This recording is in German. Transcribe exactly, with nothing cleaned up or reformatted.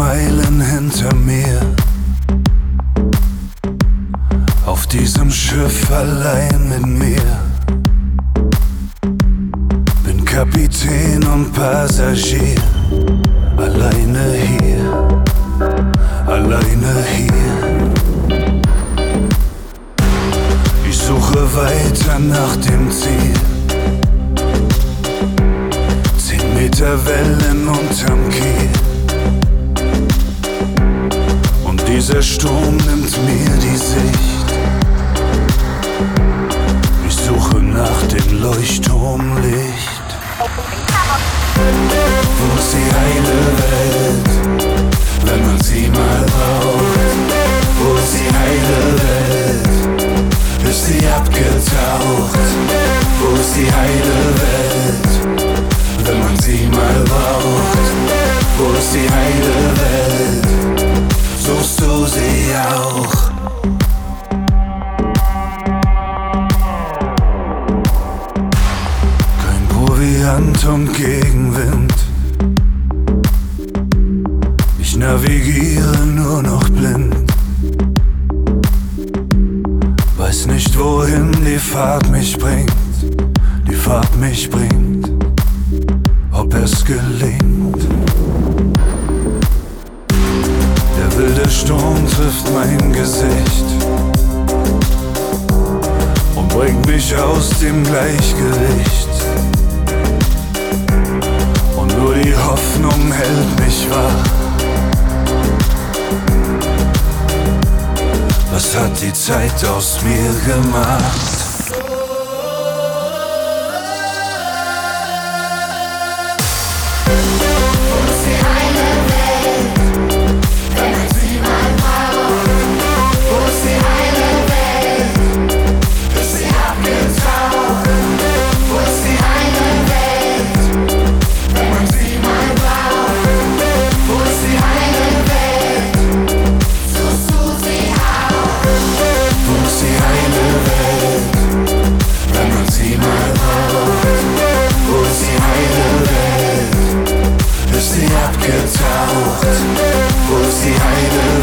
Meilen hinter mir. Auf diesem Schiff allein mit mir. Bin Kapitän und Passagier. Alleine hier, alleine hier. Ich suche weiter nach dem Ziel. Zehn Meter Wellen unterm Kiel. Und dieser Sturm nimmt mir die Sicht. Ich suche nach dem Leuchtturmlicht. Wo ist die heile Welt, wenn man sie mal braucht? Wo ist die heile Welt? Ist sie abgetaucht? Wo ist die heile Welt, wenn man sie mal braucht? Wo ist die heile Welt? Suchst du sie auch? Kein Proviant und Gegenwind. Ich navigiere nur noch blind. Weiß nicht, wohin die Fahrt mich bringt. Die Fahrt mich bringt, ob es gelingt. Der wilde Sturm trifft mein Gesicht und bringt mich aus dem Gleichgewicht. Und nur die Hoffnung hält mich wach. Was hat die Zeit aus mir gemacht? Abgetaucht, wo ist die Heide?